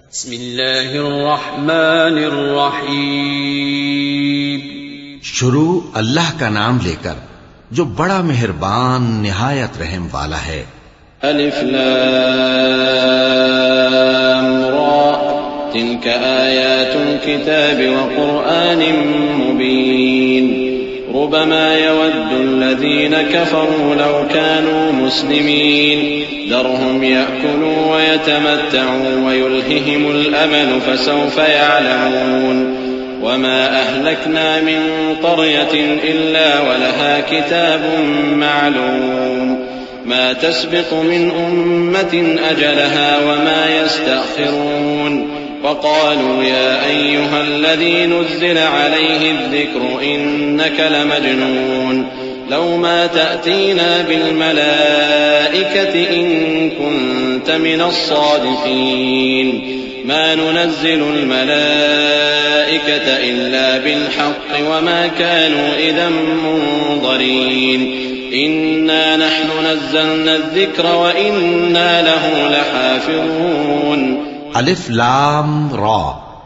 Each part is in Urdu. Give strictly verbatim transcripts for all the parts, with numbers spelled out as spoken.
بسم اللہ الرحمن الرحیم. شروع اللہ کا نام لے کر جو بڑا مہربان نہایت رحم والا ہے. الف لام را تلك آیات الكتاب وقرآن مبین ربما يود الذين كفروا لو كانوا مسلمين ذرهم يأكلوا ويتمتعوا ويلههم الأمل فسوف يعلمون وما أهلكنا من قرية إلا ولها كتاب معلوم ما تسبق من أمة أجلها وما يستأخرون وقالوا يا أيها الذي نزل عليه الذكر إنك لمجنون لو ما تأتينا بالملائكة إن كنت من الصادقين ما ننزل الملائكة إلا بالحق وما كانوا إذا منظرين إنا نحن نزلنا الذكر وإنا له لحافظون. الف لام را،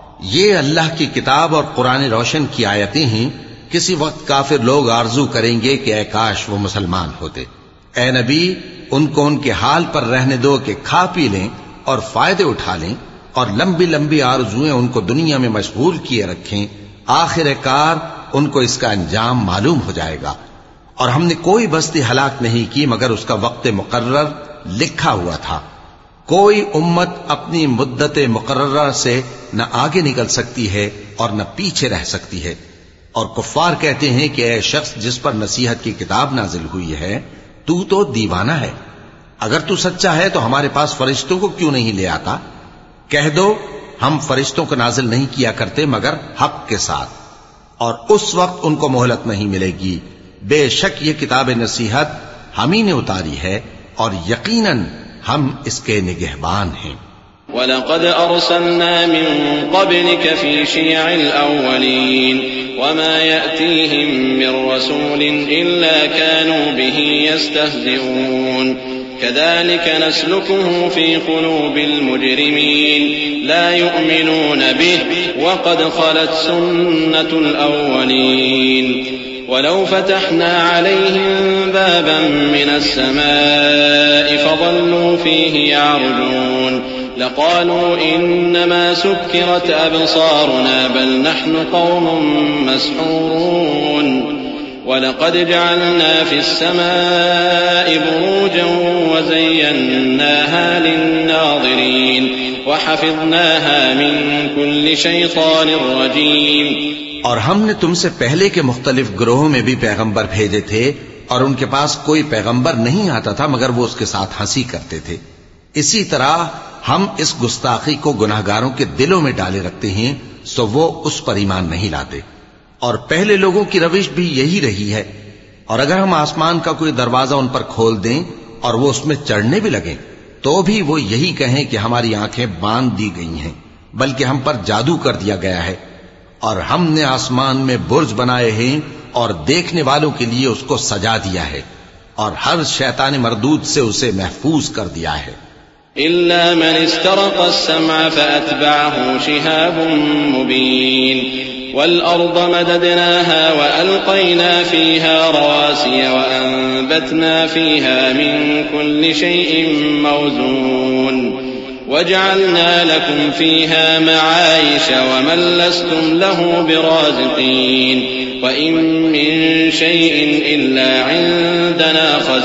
یہ اللہ کی کتاب اور قرآن روشن کی آیتیں ہیں. کسی وقت کافر لوگ آرزو کریں گے کہ اے کاش وہ مسلمان ہوتے. اے نبی، ان کو ان کے حال پر رہنے دو کہ کھا پی لیں اور فائدے اٹھا لیں اور لمبی لمبی آرزویں ان کو دنیا میں مشغول کیے رکھیں. آخر کار ان کو اس کا انجام معلوم ہو جائے گا. اور ہم نے کوئی بستی ہلاک نہیں کی مگر اس کا وقت مقرر لکھا ہوا تھا. کوئی امت اپنی مدت مقررہ سے نہ آگے نکل سکتی ہے اور نہ پیچھے رہ سکتی ہے. اور کفار کہتے ہیں کہ اے شخص جس پر نصیحت کی کتاب نازل ہوئی ہے تو تو دیوانہ ہے. اگر تو سچا ہے تو ہمارے پاس فرشتوں کو کیوں نہیں لے آتا؟ کہہ دو ہم فرشتوں کو نازل نہیں کیا کرتے مگر حق کے ساتھ، اور اس وقت ان کو مہلت نہیں ملے گی. بے شک یہ کتاب نصیحت ہم ہی نے اتاری ہے اور یقیناً ہم اس کے نگہبان ہیں. وَلَقَدْ أَرْسَلْنَا مِن قَبْلِكَ فِي شِيَعِ الْأَوَّلِينَ وَمَا يَأْتِيهِم مِّن رَّسُولٍ إِلَّا كَانُوا بِهِ يَسْتَهْزِئُونَ كَذَلِكَ نَسْلُكُهُ فِي قُلُوبِ الْمُجْرِمِينَ لَا يُؤْمِنُونَ بِهِ وَقَدْ خَلَتْ سُنَّةُ الْأَوَّلِينَ وَلَوْ فَتَحْنَا عَلَيْهِمْ بَابًا مِّنَ السَّمَاءِ فَظَلُّوا فِيهِ يَعْرُجُونَ لَقَالُوا إِنَّمَا سُكِّرَتْ أَبْصَارُنَا بَلْ نَحْنُ قَوْمٌ مَّسْحُورُونَ وَلَقَدْ جَعَلْنَا فِي السَّمَاءِ بُرُوجًا وَزَيَّنَّاهَا لِلنَّاظِرِينَ وَحَفِظْنَاهَا مِن كُلِّ شَيْطَانٍ رَّجِيمٍ. اور ہم نے تم سے پہلے کے مختلف گروہوں میں بھی پیغمبر بھیجے تھے اور ان کے پاس کوئی پیغمبر نہیں آتا تھا مگر وہ اس کے ساتھ ہنسی کرتے تھے. اسی طرح ہم اس گستاخی کو گناہگاروں کے دلوں میں ڈالے رکھتے ہیں سو وہ اس پر ایمان نہیں لاتے. اور پہلے لوگوں کی روش بھی یہی رہی ہے. اور اگر ہم آسمان کا کوئی دروازہ ان پر کھول دیں اور وہ اس میں چڑھنے بھی لگیں تو بھی وہ یہی کہیں کہ ہماری آنکھیں باندھ دی گئی ہیں بلکہ ہم پر جادو کر دیا گیا ہے. اور ہم نے آسمان میں برج بنائے ہیں اور دیکھنے والوں کے لیے اس کو سجا دیا ہے اور ہر شیطان مردود سے اسے محفوظ کر دیا ہے. إلا من استرق السمع فأتبعه شهاب مبين والأرض مددناها وألقينا فيها رواسي وأنبتنا فيها من كل شيء موزون وجعلنا لكم فيها معايش ومن لستم له برازقين وإن من شيء إلا عندنا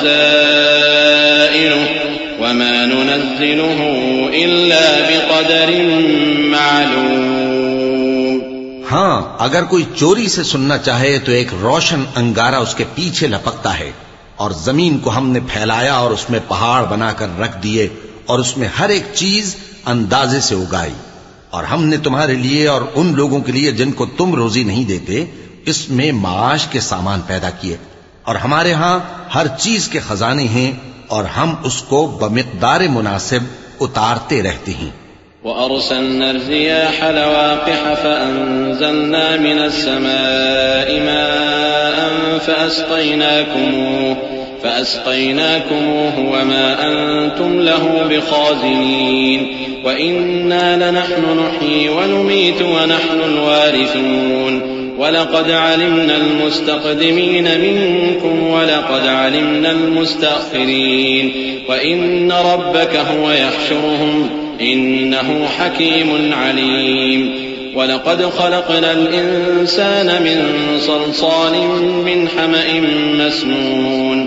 خزائنه وما ننزله إلا بقدر معلوم. ہاں، اگر کوئی چوری سے سننا چاہے تو ایک روشن انگارہ اس کے پیچھے لپکتا ہے، اور زمین کو ہم نے پھیلایا اور اس میں پہاڑ بنا کر رکھ دیے اور اس میں ہر ایک چیز اندازے سے اگائی. اور ہم نے تمہارے لیے اور ان لوگوں کے لیے جن کو تم روزی نہیں دیتے اس میں معاش کے سامان پیدا کیے. اور ہمارے ہاں ہر چیز کے خزانے ہیں اور ہم اس کو بمقدار مناسب اتارتے رہتے ہیں. وَأَرْسَلْنَا الرِّيَاحَ لَوَاقِحَ فَأَنزَلْنَا مِنَ السَّمَاءِ مَاءً فَأَسْقَيْنَاكُمُوهُ فأسقيناكموه وما أنتم له بخازنين وإنا لنحن نحيي ونميت ونحن الوارثون ولقد علمنا المستقدمين منكم ولقد علمنا المستأخرين وإن ربك هو يحشرهم إنه حكيم عليم ولقد خلقنا الإنسان من صلصال من حمأ مسنون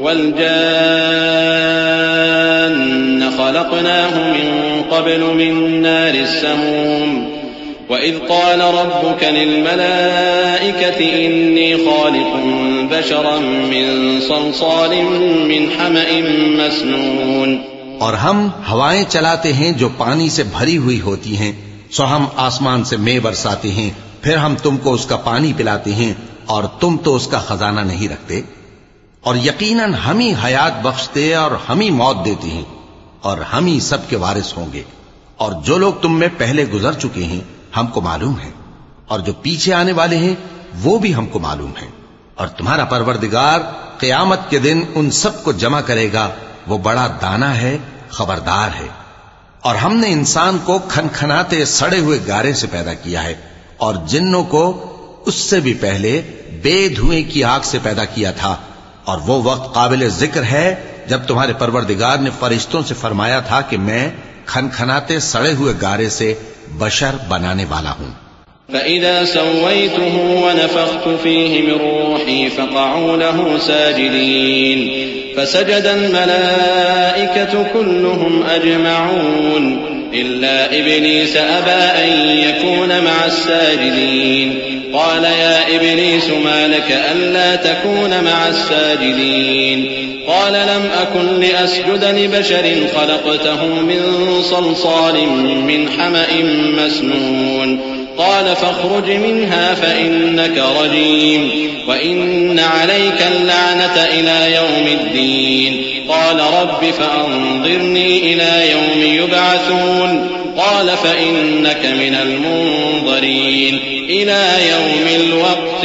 والجان خلقناه من قبل من نار السموم وإذ قال ربك للملائكة إني خالق بشرا من صلصال من حمأ مسنون. اور ہم ہوائیں چلاتے ہیں جو پانی سے بھری ہوئی ہوتی ہیں، سو ہم آسمان سے مے برساتے ہیں، پھر ہم تم کو اس کا پانی پلاتے ہیں اور تم تو اس کا خزانہ نہیں رکھتے. اور یقیناً ہم ہی حیات بخشتے اور ہم ہی موت دیتے ہیں اور ہم ہی سب کے وارث ہوں گے. اور جو لوگ تم میں پہلے گزر چکے ہیں ہم کو معلوم ہے، اور جو پیچھے آنے والے ہیں وہ بھی ہم کو معلوم ہے. اور تمہارا پروردگار قیامت کے دن ان سب کو جمع کرے گا، وہ بڑا دانا ہے، خبردار ہے. اور ہم نے انسان کو کھنکھناتے سڑے ہوئے گارے سے پیدا کیا ہے، اور جنوں کو اس سے بھی پہلے بے دھوئیں کی آگ سے پیدا کیا تھا. اور وہ وقت قابل ذکر ہے جب تمہارے پروردگار نے فرشتوں سے فرمایا تھا کہ میں کھنکھناتے سڑے ہوئے گارے سے بشر بنانے والا ہوں. فَإِذَا سَوَّيْتُهُ وَنَفَخْتُ فِيهِ مِن رُّوحِي فَقَعُوا لَهُ سَاجِدِينَ فَسَجَدَ الْمَلَائِكَةُ كُلُّهُمْ أَجْمَعُونَ إِلَّا إِبْلِيسَ أَبَى أَن يَكُونَ مَعَ السَّاجِدِينَ قَالَ يَا إِبْلِيسُ مَا لَكَ أَلَّا تَكُونَ مَعَ السَّاجِدِينَ قَالَ لَمْ أَكُن لِّأَسْجُدَ لِبَشَرٍ خَلَقْتَهُ مِن صَلْصَالٍ مِّنْ حَمَإٍ مَّسْنُونٍ قال فاخرج منها فإنك رجيم وإن عليك اللعنة إلى يوم الدين قال رب فأنظرني إلى يوم يبعثون قال فإنك من المنظرين إلى يوم الوقت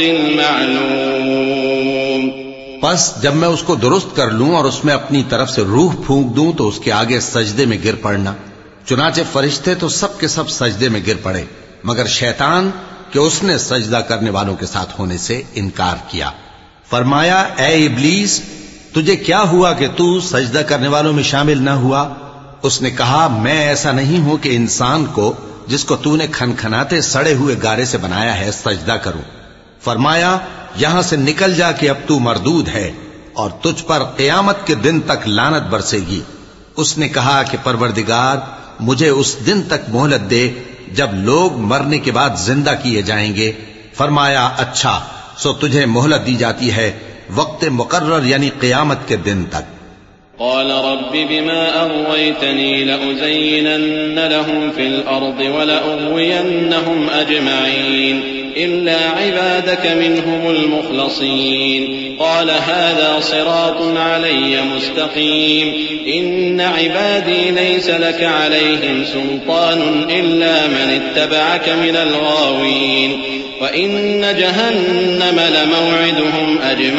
المعلوم. پس جب میں اس کو درست کر لوں اور اس میں اپنی طرف سے روح پھونک دوں تو اس کے آگے سجدے میں گر پڑنا. چنانچہ فرشتے تو سب کے سب سجدے میں گر پڑے مگر شیطان کہ اس نے سجدہ کرنے والوں کے ساتھ ہونے سے انکار کیا. فرمایا اے ابلیس تجھے کیا ہوا کہ تو سجدہ کرنے والوں میں شامل نہ ہوا؟ اس نے کہا میں ایسا نہیں ہوں کہ انسان کو جس کو تو نے کھنکھناتے سڑے ہوئے گارے سے بنایا ہے سجدہ کروں. فرمایا یہاں سے نکل جا کہ اب تو مردود ہے اور تجھ پر قیامت کے دن تک لعنت برسے گی. اس نے کہا کہ پروردگار مجھے اس دن تک مہلت دے جب لوگ مرنے کے بعد زندہ کیے جائیں گے. فرمایا اچھا سو تجھے مہلت دی جاتی ہے وقت مقرر یعنی قیامت کے دن تک. قال رب بما أغويتني لأزينن لهم في الأرض ولأغوينهم أجمعين إلا عبادك منهم المخلصين. قال هذا صراط علي مستقيم إن عبادي ليس لك عليهم سلطان إلا من اتبعك من الغاوين وإن جهنم لموعدهم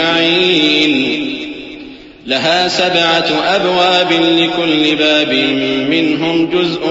أجمعين لها سبعة أبواب لكل باب منهم جزء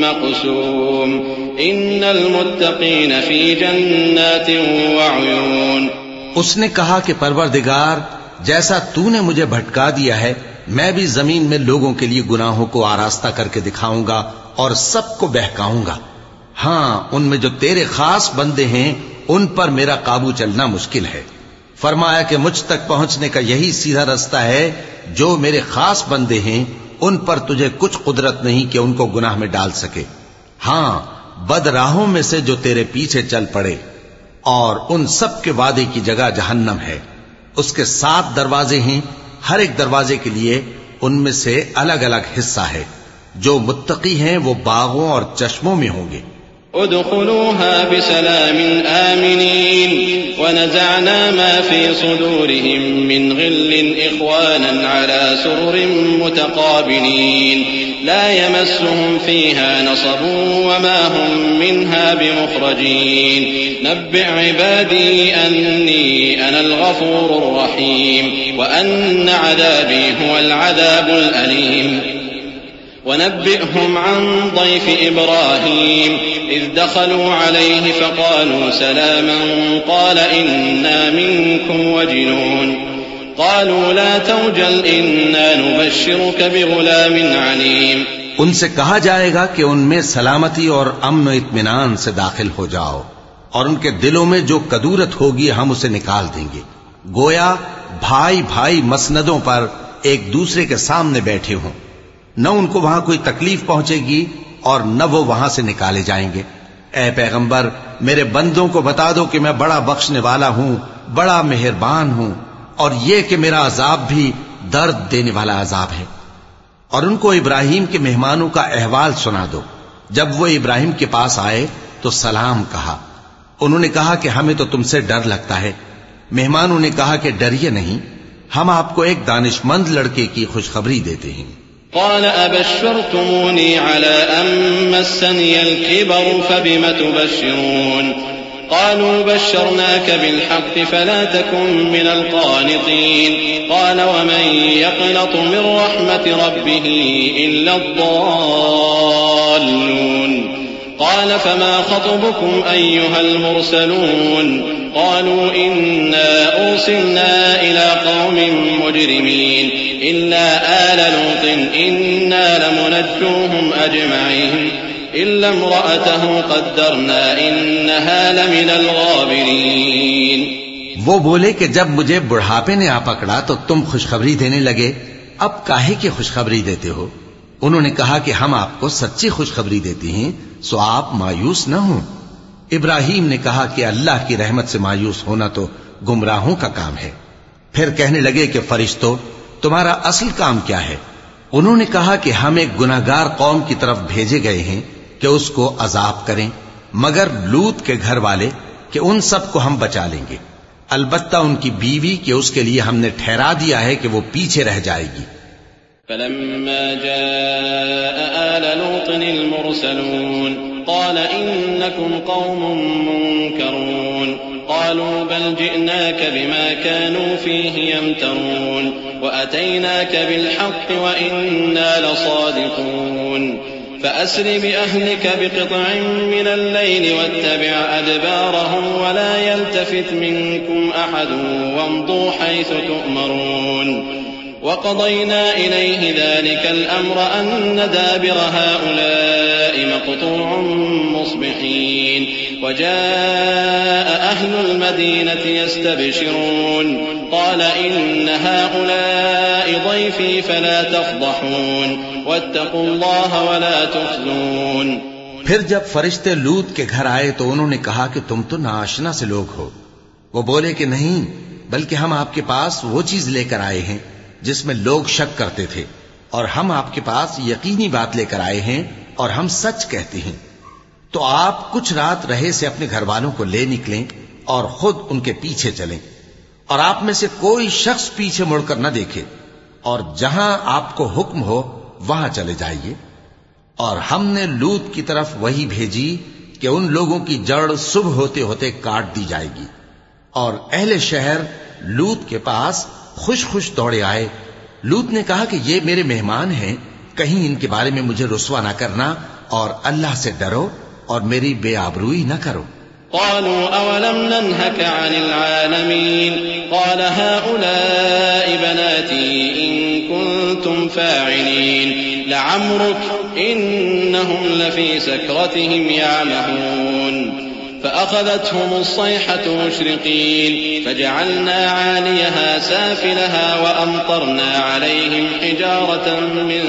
مقسوم إن المتقين في جنات وعيون. اس نے کہا کہ پروردگار جیسا تو نے مجھے بھٹکا دیا ہے میں بھی زمین میں لوگوں کے لیے گناہوں کو آراستہ کر کے دکھاؤں گا اور سب کو بہکاؤں گا. ہاں ان میں جو تیرے خاص بندے ہیں ان پر میرا قابو چلنا مشکل ہے. فرمایا کہ مجھ تک پہنچنے کا یہی سیدھا رستہ ہے. جو میرے خاص بندے ہیں ان پر تجھے کچھ قدرت نہیں کہ ان کو گناہ میں ڈال سکے. ہاں بد راہوں میں سے جو تیرے پیچھے چل پڑے اور ان سب کے وعدے کی جگہ جہنم ہے. اس کے سات دروازے ہیں ہر ایک دروازے کے لیے ان میں سے الگ الگ حصہ ہے. جو متقی ہیں وہ باغوں اور چشموں میں ہوں گے ادخلوها بسلام آمنين ونزعنا ما في صدورهم من غل إخوانا على سرر متقابلين لا يمسهم فيها نصب وما هم منها بمخرجين نبئ عبادي أني أنا الغفور الرحيم وأن عذابي هو العذاب الأليم ونبئهم عن ضيف إبراهيم إذ دخلوا عليه فقالوا سلاما قال إنا منكم وجلون قالوا لا توجل إنا نبشرك بغلام عليم ان سے کہا جائے گا کہ ان میں سلامتی اور امن و اطمینان سے داخل ہو جاؤ اور ان کے دلوں میں جو کدورت ہوگی ہم اسے نکال دیں گے، گویا بھائی بھائی مسندوں پر ایک دوسرے کے سامنے بیٹھے ہوں، نہ ان کو وہاں کوئی تکلیف پہنچے گی اور نہ وہ وہاں سے نکالے جائیں گے۔ اے پیغمبر، میرے بندوں کو بتا دو کہ میں بڑا بخشنے والا ہوں، بڑا مہربان ہوں، اور یہ کہ میرا عذاب بھی درد دینے والا عذاب ہے۔ اور ان کو ابراہیم کے مہمانوں کا احوال سنا دو۔ جب وہ ابراہیم کے پاس آئے تو سلام کہا۔ انہوں نے کہا کہ ہمیں تو تم سے ڈر لگتا ہے۔ مہمانوں نے کہا کہ ڈریے نہیں، ہم آپ کو ایک دانش مند لڑکے کی خوشخبری دیتے ہیں۔ قال أبشرتموني على أن مسني الكبر فبم تبشرون قالوا بشرناك بالحق فلا تكن من القانطين قال ومن يقنط من رحمة ربه إلا الضالون قال فما خطبكم أيها المرسلون قالوا إنا أرسلنا إلى قوم مجرمين إلا آل لوط إنا لمنجوهم أجمعين إلا امرأته قدرنا إنها لمن الغابرين۔ وہ بولے کہ جب مجھے بڑھاپے نے آ پکڑا تو تم خوشخبری دینے لگے، اب کاہے کی خوشخبری دیتے ہو؟ انہوں نے کہا کہ ہم آپ کو سچی خوشخبری دیتے ہیں، سو آپ مایوس نہ ہوں۔ ابراہیم نے کہا کہ اللہ کی رحمت سے مایوس ہونا تو گمراہوں کا کام ہے۔ پھر کہنے لگے کہ فرشتوں، تمہارا اصل کام کیا ہے؟ انہوں نے کہا کہ ہم ایک گناہگار قوم کی طرف بھیجے گئے ہیں کہ اس کو عذاب کریں، مگر لوط کے گھر والے کہ ان سب کو ہم بچا لیں گے، البتہ ان کی بیوی کہ اس کے لیے ہم نے ٹھہرا دیا ہے کہ وہ پیچھے رہ جائے گی۔ فلما جاء آل لوط المرسلون قال إنكم قوم منكرون قالوا بل جئناك بما كانوا فيه يمترون وأتيناك بالحق وإنا لصادقون فأسر بأهلك بقطع من الليل واتبع أدبارهم ولا يلتفت منكم أحد وامضوا حيث تؤمرون وقضينا إليه ذلك الأمر أن دابر هؤلاء مقطوع مصبحين وجاء أهل المدينة يستبشرون قال إن هؤلاء ضيفي فلا تفضحون واتقوا الله ولا تخزون۔ پھر جب فرشتے لوط کے گھر آئے تو انہوں نے کہا کہ تم تو ناآشنا سے لوگ ہو۔ وہ بولے کہ نہیں، بلکہ ہم آپ کے پاس وہ چیز لے کر آئے ہیں جس میں لوگ شک کرتے تھے، اور ہم آپ کے پاس یقینی بات لے کر آئے ہیں اور ہم سچ کہتے ہیں۔ تو آپ کچھ رات رہے سے اپنے گھر والوں کو لے نکلیں اور خود ان کے پیچھے چلیں، اور آپ میں سے کوئی شخص پیچھے مڑ کر نہ دیکھے، اور جہاں آپ کو حکم ہو وہاں چلے جائیے۔ اور ہم نے لوط کی طرف وہی بھیجی کہ ان لوگوں کی جڑ صبح ہوتے ہوتے کاٹ دی جائے گی۔ اور اہل شہر لوط کے پاس خوش خوش دوڑے آئے۔ لوط نے کہا کہ یہ میرے مہمان ہیں، کہیں ان کے بارے میں مجھے رسوا نہ کرنا، اور اللہ سے ڈرو اور میری بے آبروئی نہ کرو۔ قالوا أولم ننهك عن العالمين قال هؤلاء بناتي إن كنتم فاعلين لعمرك إنهم لفي سكرتهم يعمهون فأخذتهم الصيحة مشرقين فجعلنا عاليها سافلها وأمطرنا عليهم حجارة من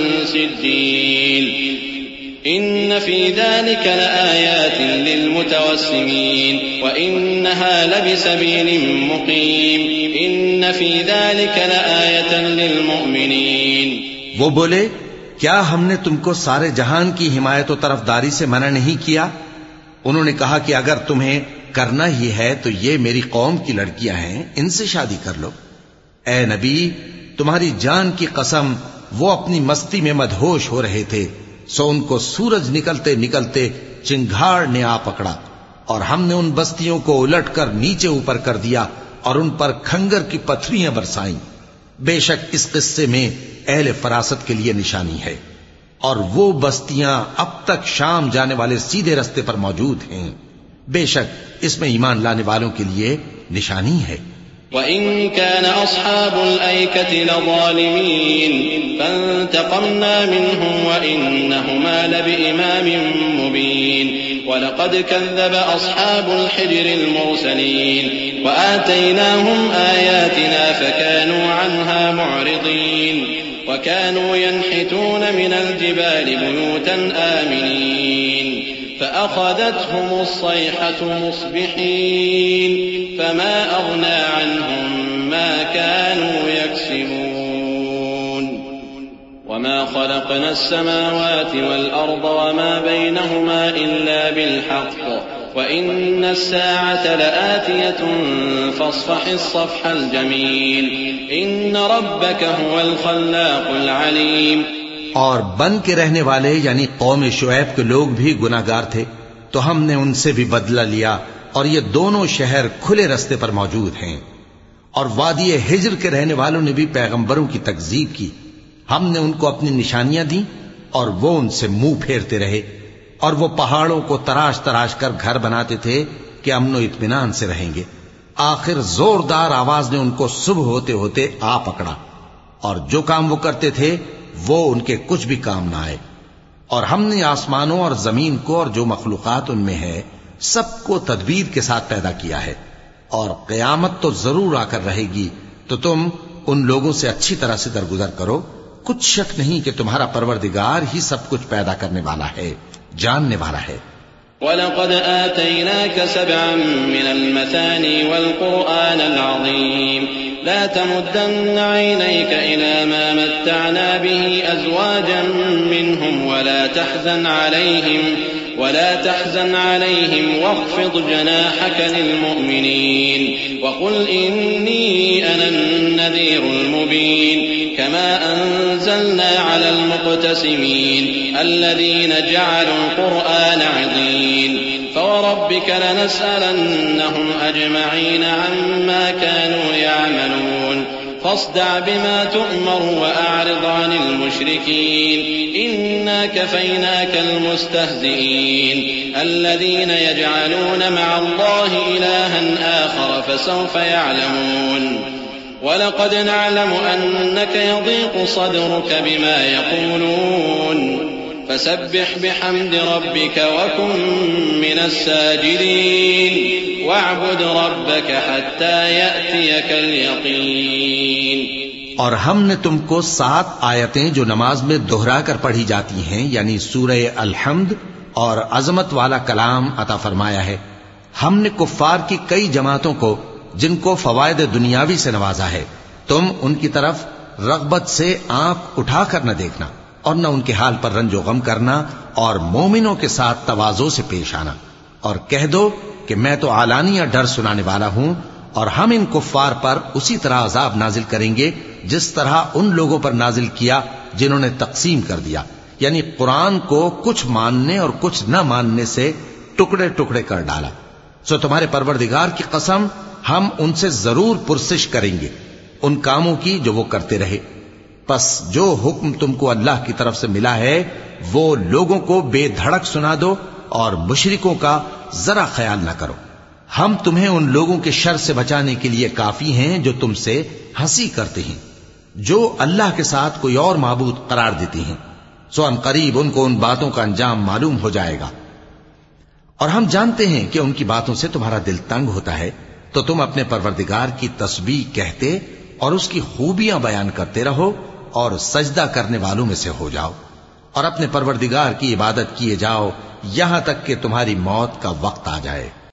سجيل إن في ذلك لآيات للمتوسمين وإنها لبسبيل مقيم إن في ذلك لآية للمؤمنين۔ وہ بولے، کیا ہم نے تم کو سارے جہان کی حمایت و طرفداری سے منع نہیں کیا؟ انہوں نے کہا کہ اگر تمہیں کرنا ہی ہے تو یہ میری قوم کی لڑکیاں ہیں، ان سے شادی کر لو۔ اے نبی، تمہاری جان کی قسم وہ اپنی مستی میں مدہوش ہو رہے تھے، سو ان کو سورج نکلتے نکلتے چنگھاڑ نے آ پکڑا، اور ہم نے ان بستیوں کو الٹ کر نیچے اوپر کر دیا اور ان پر کھنگر کی پتھریاں برسائیں۔ بے شک اس قصے میں اہل فراست کے لیے نشانی ہے، اور وہ بستیاں اب تک شام جانے والے سیدھے رستے پر موجود ہیں۔ بے شک اس میں ایمان لانے والوں کے لیے نشانی ہے۔ وَإِن كَانَ أَصْحَابُ الْأَيْكَةِ لَظَالِمِينَ فَانْتَقَمْنَا مِنْهُمْ وَإِنَّهُمَا لَبِإِمَامٍ مُبِينٍ وَلَقَدْ كَذَّبَ أَصْحَابُ الْحِجْرِ الْمُرْسَلِينَ وَآتَيْنَاهُمْ آيَاتِنَا فَكَانُوا عَنْهَا مُعْرِضِينَ وَكَانُوا يَنْحِتُونَ مِنَ الْجِبَالِ بُيُوتًا آمِنِينَ فأخذتهم الصيحة مصبحين فما أغنى عنهم ما كانوا يكسبون وما خلقنا السماوات والأرض وما بينهما إلا بالحق وإن الساعة لآتية فاصفح الصفح الجميل إن ربك هو الخلاق العليم۔ اور بن کے رہنے والے یعنی قوم شعیب کے لوگ بھی گناہگار تھے، تو ہم نے ان سے بھی بدلہ لیا، اور یہ دونوں شہر کھلے رستے پر موجود ہیں۔ اور وادی ہجر کے رہنے والوں نے بھی پیغمبروں کی تکذیب کی، ہم نے ان کو اپنی نشانیاں دی اور وہ ان سے منہ پھیرتے رہے، اور وہ پہاڑوں کو تراش تراش کر گھر بناتے تھے کہ امن و اطمینان سے رہیں گے۔ آخر زوردار آواز نے ان کو صبح ہوتے ہوتے آ پکڑا، اور جو کام وہ کرتے تھے وہ ان کے کچھ بھی کام نہ آئے۔ اور ہم نے آسمانوں اور زمین کو اور جو مخلوقات ان میں ہے سب کو تدبیر کے ساتھ پیدا کیا ہے، اور قیامت تو ضرور آ کر رہے گی، تو تم ان لوگوں سے اچھی طرح سے درگزر کرو۔ کچھ شک نہیں کہ تمہارا پروردگار ہی سب کچھ پیدا کرنے والا ہے، جاننے والا ہے۔ وَلَقَدْ آتَيْنَاكَ سَبْعًا مِّنَ الْمَثَانِي وَالْقُرْآنَ الْعَظِيمَ لَا تَمُدَّنَّ عَيْنَيْكَ إِلَىٰ مَا مَتَّعْنَا بِهِ أَزْوَاجًا مِّنْهُمْ وَلَا تَحْزَنْ عَلَيْهِمْ ولا تحزن عليهم واخفض جناحك للمؤمنين وقل إني أنا النذير المبين كما أنزلنا على المقتسمين الذين جعلوا القرآن عضين فوربك لنسألنهم أجمعين عما كانوا يعملون فاصدع بما تؤمر وأعرض عن المشركين إنا كفيناك المستهزئين الذين يجعلون مع الله إلها آخر فسوف يعلمون ولقد نعلم أنك يضيق صدرك بما يقولون فسبح بحمد ربك وكن من الساجدين واعبد ربك حتى يأتيك اليقين۔ اور ہم نے تم کو سات آیتیں جو نماز میں دہرا کر پڑھی جاتی ہیں یعنی سورہ الحمد اور عظمت والا کلام عطا فرمایا ہے۔ ہم نے کفار کی کئی جماعتوں کو جن کو فوائد دنیاوی سے نوازا ہے، تم ان کی طرف رغبت سے آنکھ اٹھا کر نہ دیکھنا اور نہ ان کے حال پر رنج و غم کرنا، اور مومنوں کے ساتھ تواضع سے پیش آنا، اور کہہ دو کہ میں تو اعلانیہ ڈر سنانے والا ہوں، اور ہم ان کفار پر اسی طرح عذاب نازل کریں گے جس طرح ان لوگوں پر نازل کیا جنہوں نے تقسیم کر دیا، یعنی قرآن کو کچھ ماننے اور کچھ نہ ماننے سے ٹکڑے ٹکڑے کر ڈالا۔ سو تمہارے پروردگار کی قسم ہم ان سے ضرور پرسش کریں گے ان کاموں کی جو وہ کرتے رہے۔ پس جو حکم تم کو اللہ کی طرف سے ملا ہے وہ لوگوں کو بے دھڑک سنا دو، اور مشرکوں کا ذرا خیال نہ کرو۔ ہم تمہیں ان لوگوں کے شر سے بچانے کے لیے کافی ہیں جو تم سے ہنسی کرتے ہیں، جو اللہ کے ساتھ کوئی اور معبود قرار دیتی ہیں، سو ان قریب ان کو ان باتوں کا انجام معلوم ہو جائے گا۔ اور ہم جانتے ہیں کہ ان کی باتوں سے تمہارا دل تنگ ہوتا ہے، تو تم اپنے پروردگار کی تسبیح کہتے اور اس کی خوبیاں بیان کرتے رہو اور سجدہ کرنے والوں میں سے ہو جاؤ، اور اپنے پروردگار کی عبادت کیے جاؤ یہاں تک کہ تمہاری موت کا وقت آ جائے۔